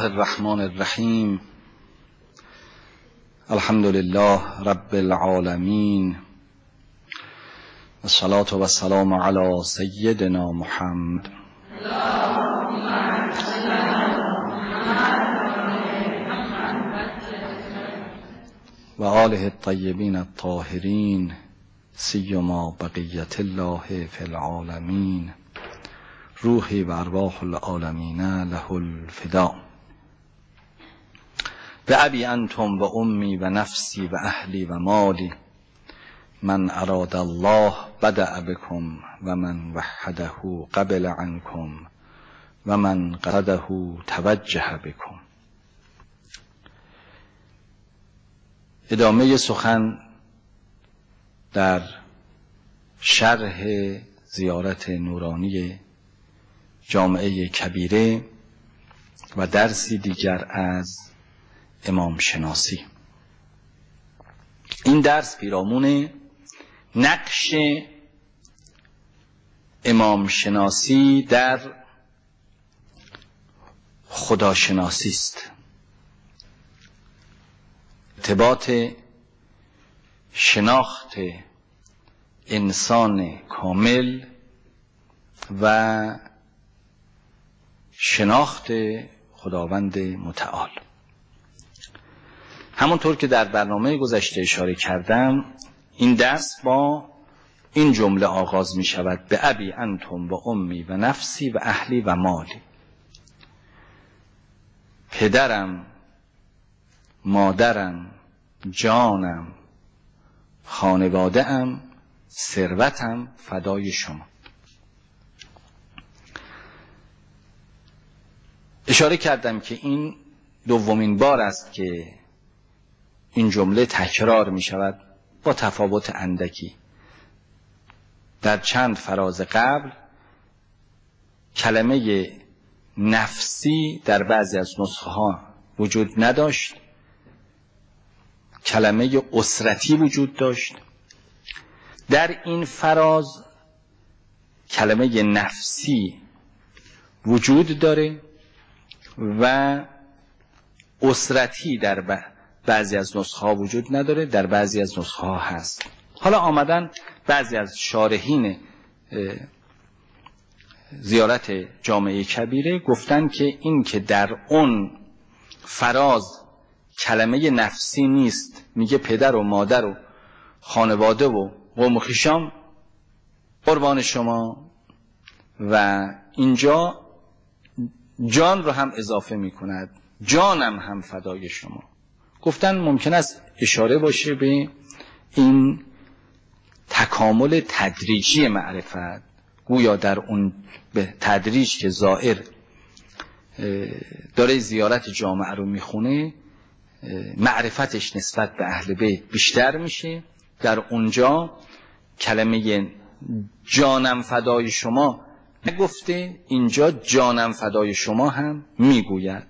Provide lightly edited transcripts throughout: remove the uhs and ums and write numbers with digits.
الله الرحمن الرحیم. الحمد لله رب العالمین، الصلاة و السلام علی سیدنا محمد و آله الطیبین الطاهرین، سیما بقیت الله فی العالمین. روحی و ارواح العالمین له الفدا. به ابی انتم و امی و نفسی و اهلی و مالی، من اراد الله بدأ بکم و من وحده قبل عنکم و من قصده توجه بکم. ادامه سخن در شرح زیارت نورانی جامعه کبیره و درسی دیگر از امام شناسی. این درس پیرامون نقش امام شناسی در خداشناسی است. ارتباط شناخت انسان کامل و شناخت خداوند متعال. همونطور که در برنامه گذشته اشاره کردم، این درس با این جمله آغاز می شود: به ابی انتم و امی و نفسی و اهلی و مالی. پدرم، مادرم، جانم، خانواده ام، ثروتم فدای شما. اشاره کردم که این دومین بار است که این جمله تکرار می شود با تفاوت اندکی. در چند فراز قبل کلمه نفسی در بعضی از نسخه ها وجود نداشت، کلمه اسرتی وجود داشت. در این فراز کلمه نفسی وجود داره و اسرتی در بعضی از نسخه ها وجود نداره، در بعضی از نسخه ها هست. حالا آمدن بعضی از شارحین زیارت جامعه کبیره گفتن که این که در اون فراز کلمه نفسی نیست، میگه پدر و مادر و خانواده و قوم و خویشام قربان شما، و اینجا جان رو هم اضافه میکند، جانم هم فدای شما. گفتن ممکن است اشاره باشه به این تکامل تدریجی معرفت، گویا در اون به تدریج که زائر داره زیارت جامعه رو میخونه، معرفتش نسبت به اهل بیت بیشتر میشه. در اونجا کلمه جانم فدای شما نگفته، اینجا جانم فدای شما هم میگوید.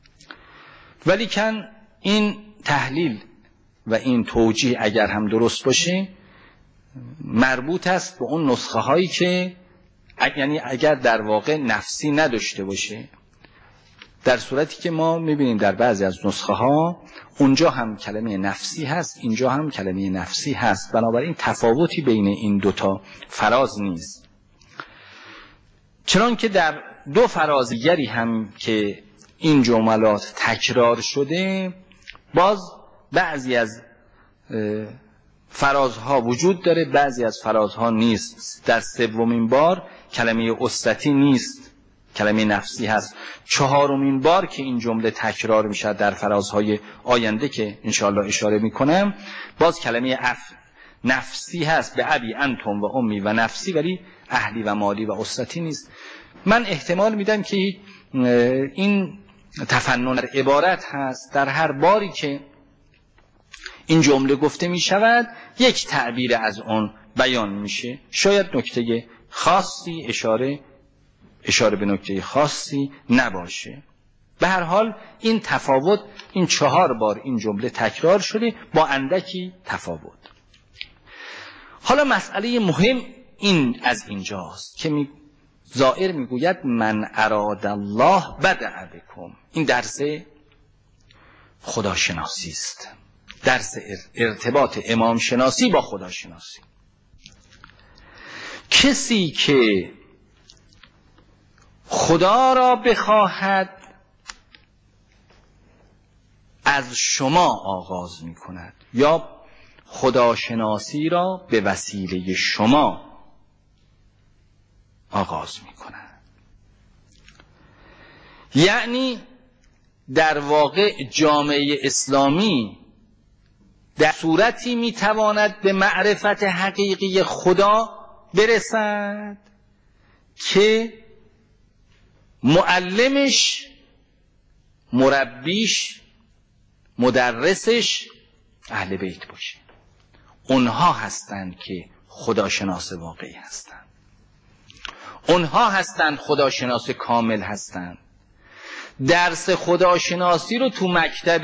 ولیکن این تحلیل و این توجیه اگر هم درست باشه مربوط است به اون نسخه هایی که یعنی اگر در واقع نفسی نداشته باشه، در صورتی که ما میبینیم در بعضی از نسخه ها اونجا هم کلمه نفسی هست، اینجا هم کلمه نفسی هست. بنابراین تفاوتی بین این دوتا فراز نیست. چنانکه در دو فراز دیگری هم که این جملات تکرار شده، باز بعضی از فرازها وجود داره، بعضی از فرازها نیست. در سومین بار کلمه اسرتی نیست، کلمه نفسی هست. چهارمین بار که این جمله تکرار میشه در فرازهای آینده که انشاءالله اشاره میکنم، باز کلمه نفسی هست، به ابی انتم و امی و نفسی، ولی اهلی و مالی و اسرتی نیست. من احتمال میدم که این تفنن در عبارت هست، در هر باری که این جمله گفته می شود یک تعبیر از اون بیان میشه. شاید نکته خاصی اشاره به نکته خاصی نباشه. به هر حال این تفاوت، این 4 بار این جمله تکرار شده با اندکی تفاوت. حالا مسئله مهم این از اینجاست که زائر میگوید من اراد الله بدع بکم. این درس خداشناسی است، درس ارتباط امام شناسی با خداشناسی. کسی که خدا را بخواهد از شما آغاز می کند یا خداشناسی را به وسیله شما آغاز می کند. یعنی در واقع جامعه اسلامی در صورتی می تواند به معرفت حقیقی خدا برسد که معلمش، مربیش، مدرسش اهل بیت باشه. اونها هستند که خداشناس واقعی هستند، اونها هستند خداشناس کامل هستند. درس خداشناسی رو تو مکتب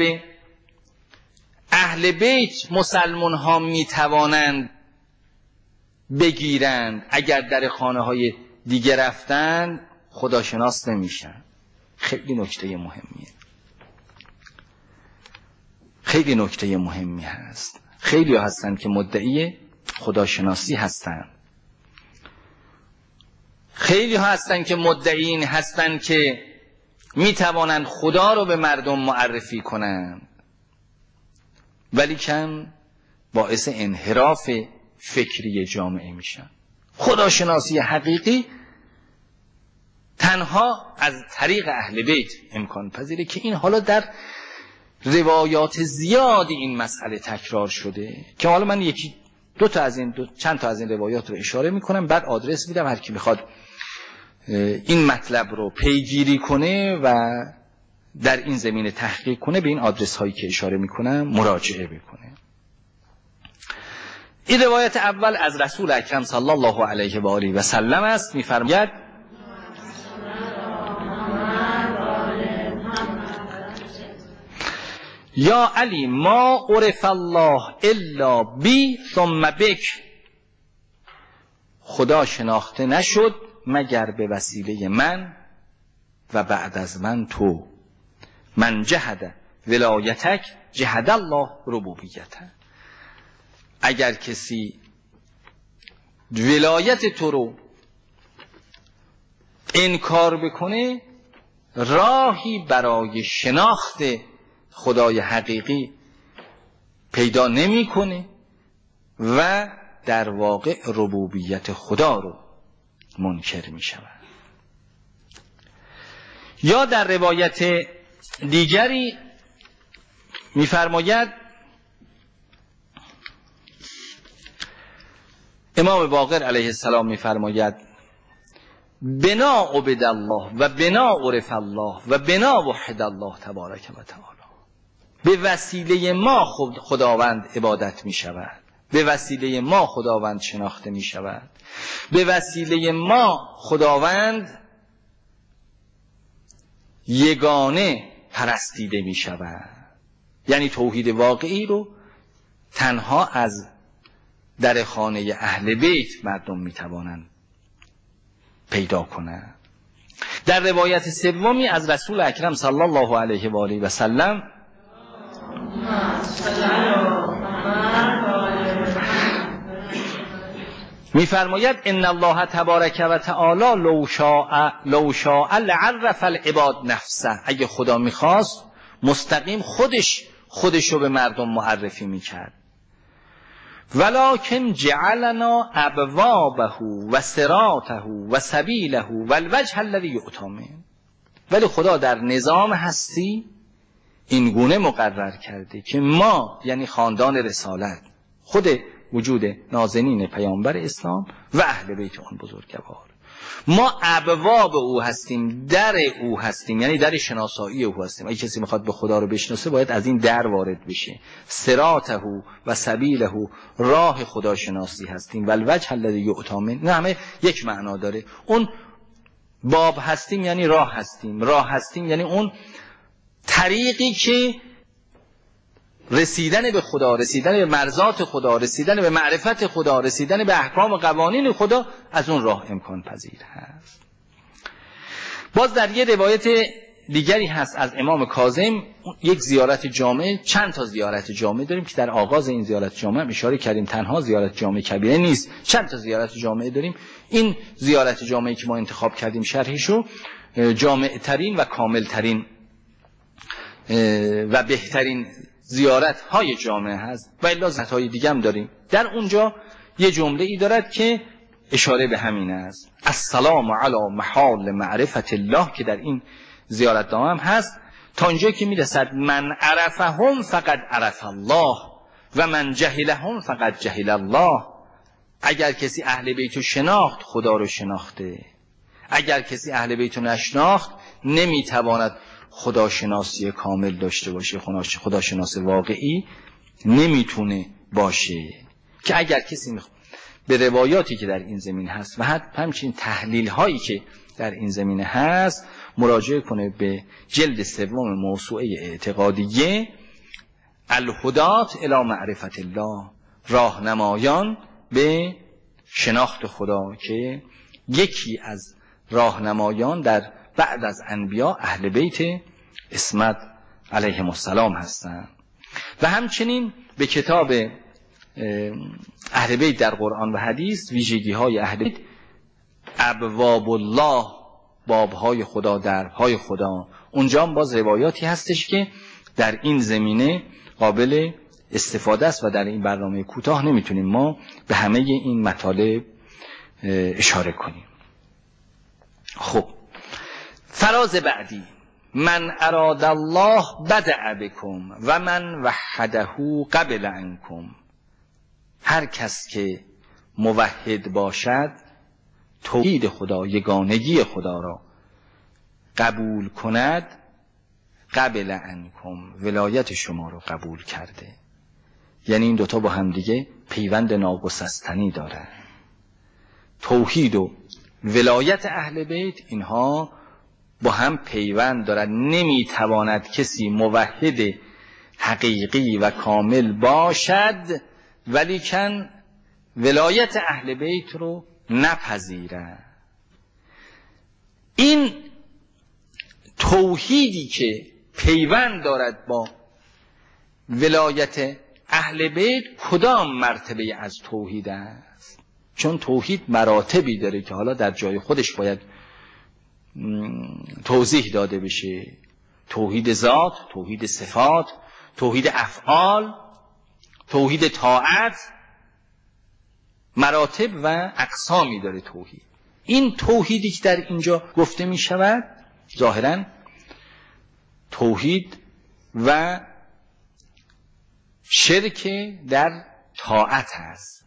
اهل بیت مسلمان ها می توانند بگیرند، اگر در خانه های دیگه رفتند خداشناس نمیشن. خیلی نکته مهمیه، خیلی نکته مهمی هست. خیلی هستند که مدعی خداشناسی هستند، خیلی هستند که مدعین هستند که می توانند خدا رو به مردم معرفی کنند، ولی کم باعث انحراف فکری جامعه میشن. خداشناسی حقیقی تنها از طریق اهل بیت امکان پذیره که این حالا در روایات زیادی این مسئله تکرار شده که حالا من چند تا از این روایات رو اشاره میکنم، بعد آدرس میدم هر کی بخواد این مطلب رو پیگیری کنه و در این زمینه تحقیق کنه به این آدرس هایی که اشاره میکنم مراجعه بکنه. این روایت اول از رسول اکرم صلی الله علیه و آله و سلم است. میفرماید یا علی ما عرف الله الا بی ثم بک. خدا شناخته نشد مگر به وسیله من و بعد از من تو. من جهد ولایتک جهد الله ربوبیته. اگر کسی ولایت تو رو انکار بکنه راهی برای شناخت خدای حقیقی پیدا نمی‌کنه و در واقع ربوبیت خدا رو منکر می‌شود. یا در روایت دیگری می‌فرماید امام باقر علیه السلام می‌فرماید بنا عبد الله و بنا عرف الله و بنا وحد الله تبارک و تعالی. به وسیله ما خداوند عبادت می شود، به وسیله ما خداوند شناخته می شود، به وسیله ما خداوند یگانه پرستیده می شود. یعنی توحید واقعی رو تنها از در خانه اهل بیت مردم می توانند پیدا کنند. در روایت سومی از رسول اکرم صلی الله علیه و آله و سلم می‌فرماید ان الله تبارک و تعالی لو شاء لعرف العباد نفسه. اگه خدا می‌خواست مستقیم خودش رو به مردم معرفی می‌کرد. ولکن جعلنا ابوابه و صراطه و سبیله و الوجه الذی یؤتی منه. ولی خدا در نظام هستی این گونه مقرر کرده که ما یعنی خاندان رسالت، خود وجود نازنین پیامبر اسلام و اهل بیت آن بزرگوار، ما ابواب او هستیم، در او هستیم، یعنی در شناسایی او هستیم. اگه کسی میخواد به خدا رو بشناسه باید از این در وارد بشه. صراطه و سبیله، راه خدا شناسی هستیم، و الوجه الذی یؤتی منه، نه همه یک معنا داره. اون باب هستیم یعنی راه هستیم، راه هستیم یعنی اون طریقی که رسیدن به خدا، رسیدن به مرضات خدا، رسیدن به معرفت خدا، رسیدن به احکام و قوانین خدا، از اون راه امکان پذیر هست. باز در یه روایت دیگری هست از امام کاظم، یک زیارت جامع، چند تا زیارت جامع داریم که در آغاز این زیارت جامع هم اشاره کردیم، تنها زیارت جامع کبیره نیست، چند تا زیارت جامع داریم. این زیارت جامعی که ما انتخاب کردیم شرحشو، جامع ترین و کامل ترین و بهترین زیارت های جامعه هست و الا زیارت های دیگه هم داریم. در اونجا یه جمله ای دارد که اشاره به همین است: السلام علی محال معرفت الله، که در این زیارت نامه هم هست تا اینجایی که میرسد من عرفهم فقد عرف الله و من جهلهم فقد جهل الله. اگر کسی اهل بیتو شناخت خدا رو شناخته، اگر کسی اهل بیتو نشناخت نمیتواند خداشناسی کامل داشته باشه، خداشناس واقعی نمیتونه باشه. که اگر کسی به روایاتی که در این زمین هست و همچنین تحلیل هایی که در این زمینه هست مراجعه کنه به جلد 3 موسوعه اعتقادیه الهدات الی معرفت الله، راهنمایان به شناخت خدا، که یکی از راهنمایان در بعد از انبیا اهل بیت عصمت علیهم السلام هستند. و همچنین به کتاب اهل بیت در قرآن و حدیث، ویژگی های اهل بیت، ابواب الله، بابهای خدا، درهای خدا، اونجا هم باز روایاتی هستش که در این زمینه قابل استفاده است و در این برنامه کوتاه نمیتونیم ما به همه این مطالب اشاره کنیم. خب فراز بعدی: من اراد الله بدع بکم و من وحده قبل عنکم. هر کس که موحد باشد، توحید خدا، یگانگی خدا را قبول کند، قبل عنکم، ولایت شما رو قبول کرده. یعنی این دوتا با هم دیگه پیوند ناگسستنی داره. توحید و ولایت اهل بیت اینها با هم پیوند دارد. نمیتواند کسی موحد حقیقی و کامل باشد ولیکن ولایت اهل بیت رو نپذیره. این توحیدی که پیوند دارد با ولایت اهل بیت کدام مرتبه از توحید است؟ چون توحید مراتبی داره که حالا در جای خودش باید توضیح داده بشه. توحید ذات، توحید صفات، توحید افعال، توحید طاعت، مراتب و اقسامی داره توحید. این توحیدی که در اینجا گفته می شود ظاهراً توحید و شرک در طاعت هست،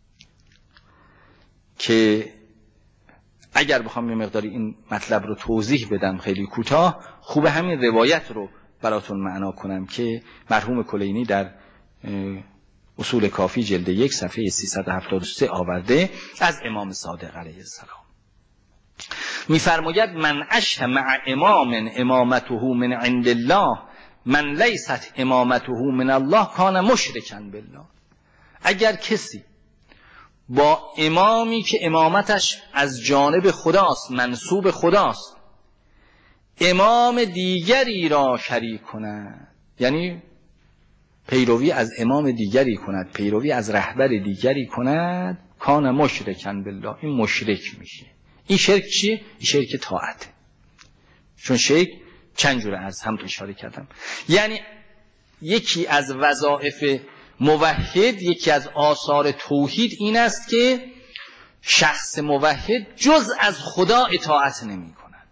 که اگر بخوام یه مقداری این مطلب رو توضیح بدم خیلی کوتاه، خوبه همین روایت رو براتون معنا کنم که مرحوم کلینی در اصول کافی جلد 1 صفحه 373 آورده از امام صادق علیه السلام. میفرماید من اشهد مع امام امامته من عند الله من لیست امامته من الله کان مشرکا بالله. اگر کسی با امامی که امامتش از جانب خداست، منسوب خداست، امام دیگری را شریک کند، یعنی پیروی از امام دیگری کند، پیروی از رهبر دیگری کند، کان مشرکا بالله، این مشرک میشه. این شرک چیه؟ این شرک طاعته. چون شرک چند جوره از هم اشاره کردم. یعنی یکی از وظایف موحد، یکی از آثار توحید این است که شخص موحد جز از خدا اطاعت نمی کند.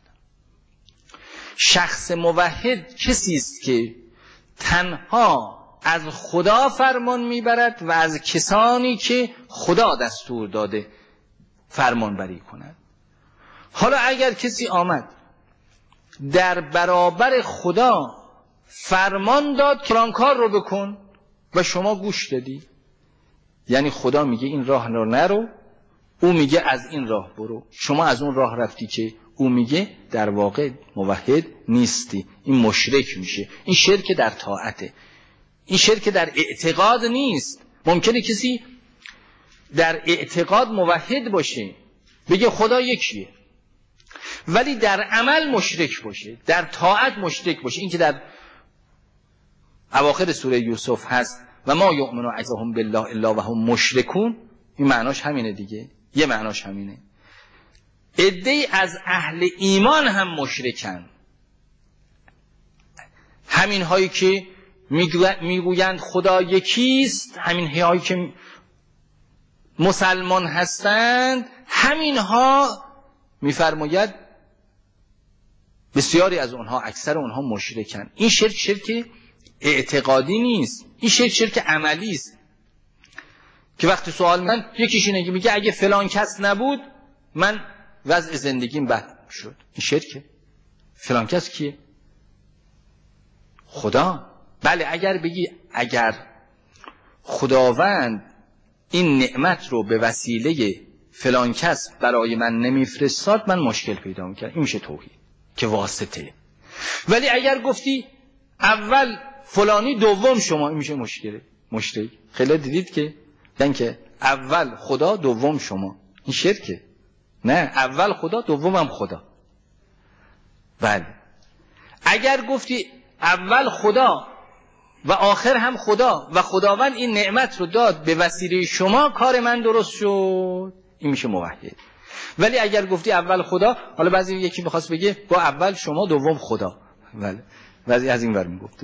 شخص موحد کسی است که تنها از خدا فرمان میبرد و از کسانی که خدا دستور داده فرمان بری کند. حالا اگر کسی آمد در برابر خدا فرمان داد که فلان کار رو بکن و شما گوش دادی، یعنی خدا میگه این راه رو نرو، او میگه از این راه برو، شما از اون راه رفتی که او میگه، در واقع موحد نیستی، این مشرک میشه. این شرک در طاعته، این شرک در اعتقاد نیست. ممکنه کسی در اعتقاد موحد باشه، بگه خدا یکیه، ولی در عمل مشرک باشه، در طاعت مشرک باشه. این که در اواخر سوره یوسف هست و ما یؤمن اکثرهم بالله الا وهم مشرکون، این معناش همینه دیگه. یه معناش همینه. عده‌ای از اهل ایمان هم مشرکن، همین هایی که میگویند خدا یکیست، همین هایی که مسلمان هستند، همین ها میفرماید بسیاری از اونها، اکثر اونها مشرکن. این شرک اعتقادی نیست، این شرک عملی است که وقتی سوال میکنن یکیش اینه که میگه اگه فلان کس نبود من وضع زندگیم بد شد. این شرکه. فلان کس کیه؟ خدا. بله اگر بگی اگر خداوند این نعمت رو به وسیله فلان کس برای من نمیفرستاد من مشکل پیدا میکردم، این میشه توحید که واسطه. ولی اگر گفتی اول فلانی دوم شما، این میشه مشرک. خیلی دیدید که دن که اول خدا دوم شما، این شرکه. نه، اول خدا دومم خدا. بله اگر گفتی اول خدا و آخر هم خدا و خداوند این نعمت رو داد به وسیله شما، کار من درست شد، این میشه موحد. ولی اگر گفتی اول خدا، حالا بعضی یکی میخواست بگه با اول شما دوم خدا، بله بعضی از این ور میگفت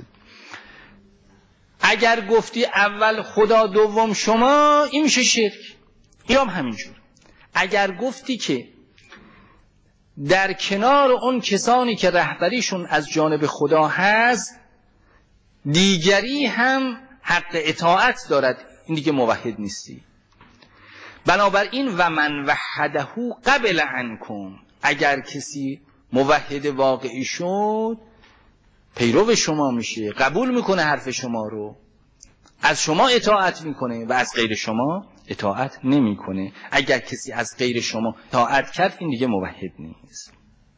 اگر گفتی اول خدا دوم شما، این میشه شرک. این هم همینجور. اگر گفتی که در کنار اون کسانی که رهبریشون از جانب خدا هست دیگری هم حق اطاعت دارد، این دیگه موحد نیستی. بنابراین و من وحده قبل عنکم، اگر کسی موحد واقعی شد پیرو شما میشه، قبول میکنه حرف شما رو، از شما اطاعت میکنه و از غیر شما اطاعت نمیکنه. اگر کسی از غیر شما اطاعت کرد این دیگه موحد نیست.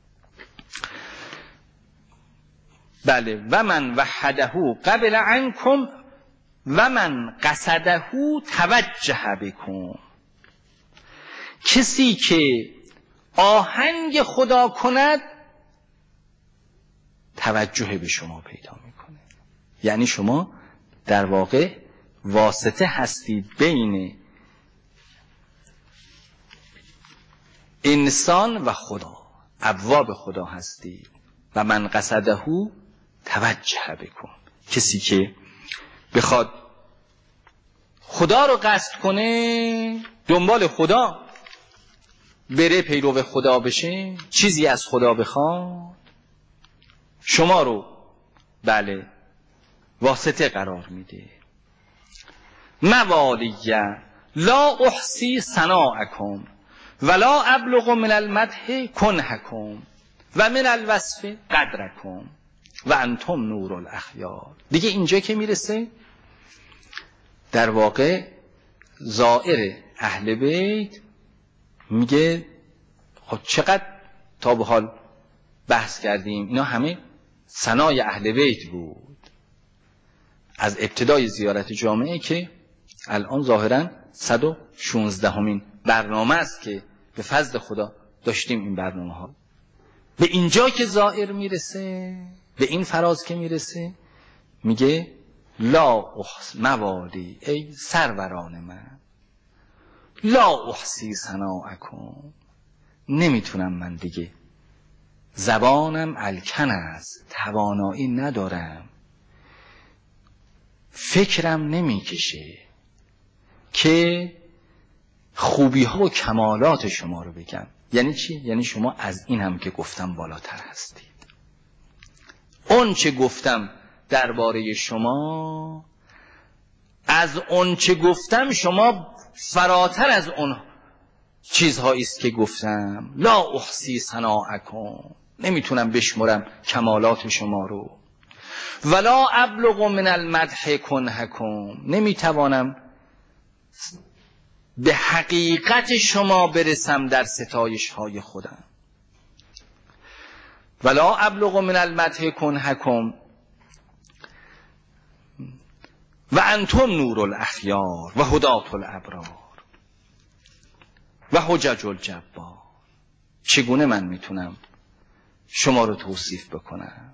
بله و من وحده قبل عنکم و من قصده توجه بکن، کسی که آهنگ خدا کند توجه به شما پیدا میکنه. یعنی شما در واقع واسطه هستید بین انسان و خدا، ابواب خدا هستید. و من قصده توجه بکن، کسی که بخواد خدا رو قصد کنه، دنبال خدا بره، پیرو خدا بشه، چیزی از خدا بخواد، شما رو بله واسطه قرار میده. موالیه لا احصی ثناءکم ولا ابلغ من المدح کنحکم و من الوصف قدرکم و انتم نور الاخیار. دیگه اینجا که میرسه در واقع زائر اهل بیت میگه خب چقدر تا به حال بحث کردیم، اینا همه ثنای اهل بیت بود از ابتدای زیارت جامعه که الان ظاهرا 116مین برنامه است که به فضل خدا داشتیم این برنامه ها. به اینجا که زائر میرسه، به این فراز که میرسه، میگه لا موالی، ای سروران من، لا احصی ثناءکم، نمیتونم من دیگه، زبانم الکن است، توانایی ندارم، فکرم نمیکشه که خوبی ها و کمالات شما رو بگم. یعنی چی؟ یعنی شما از این هم که گفتم بالاتر هستید. اون چه گفتم درباره شما، از اون چه گفتم شما فراتر از اون چیزهایی است که گفتم. لا احصی ثناءکم، نمیتونم بشمرم کمالات شما رو. ولا ابلغ من المدح کنحکم، نمیتوانم به حقیقت شما برسم در ستایش های خودم. ولا ابلغ من المدح کنحکم و انتم نور الاخیار و هدات الابرار و حجج الجبار. چگونه من میتونم شما رو توصیف بکنم؟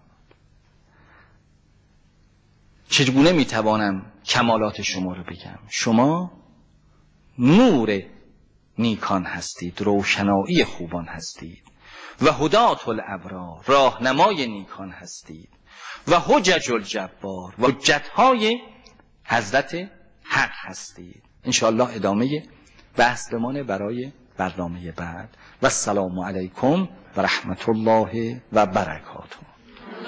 چگونه میتوانم کمالات شما رو بگم؟ شما نور نیکان هستید، روشنایی خوبان هستید و هدات الابرار، راهنمای نیکان هستید و حجج الجبار و حجتهای حضرت حق هستید. انشاءالله ادامه بحث بمانه برای برنامه بعد. و السلام علیکم و رحمت الله و برکاته.